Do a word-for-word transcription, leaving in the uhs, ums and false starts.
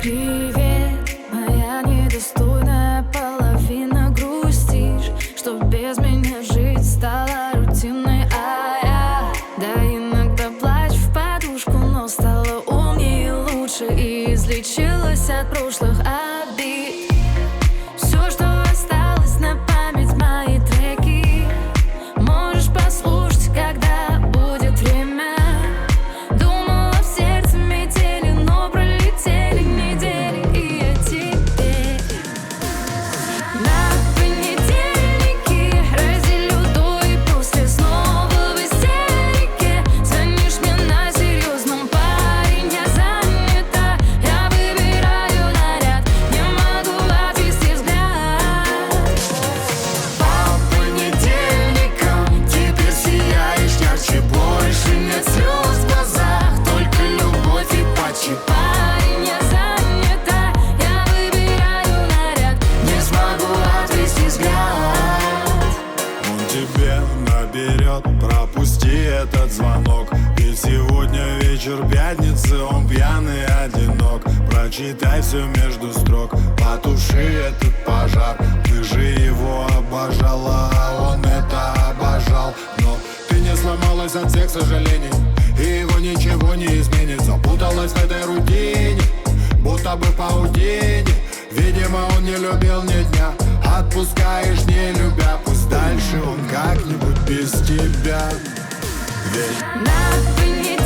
Привет, моя недостойная половина. Грустишь, что без меня жить стала рутиной, а я, да, иногда плачу в подушку, но стала умнее, лучше и излечилась от прошлых обид. Все, что осталось на память, мои треки, можешь послушать, когда будет время. Думала, в сердце метели, но пролетели недели, и я теперь на понедельнике разделю до и после. Снова в истерике звонишь мне на серьезном: парень, я занята, я выбираю наряд, не могу отвести взгляд. По понедельникам теперь сияешь ярче, больше нет слез в глазах, только любовь и почти. Парень, я занята, я выбираю наряд, Не смогу отвести взгляд. Он тебе наберет, пропусти этот звонок, ведь сегодня вечер пятницы, он пьяный, одинок. Прочитай все между строк, потуши этот пожар. Ты же его обожала, а он это обожал. Но ты не сломалась от всех сожалений, и его ничего не изменит. Запуталась в этой рутине, будто бы паутине. Видимо, он не любил ни дня, отпускаешь не любя. Пусть дальше он как-нибудь без тебя. Ведь на понедельнике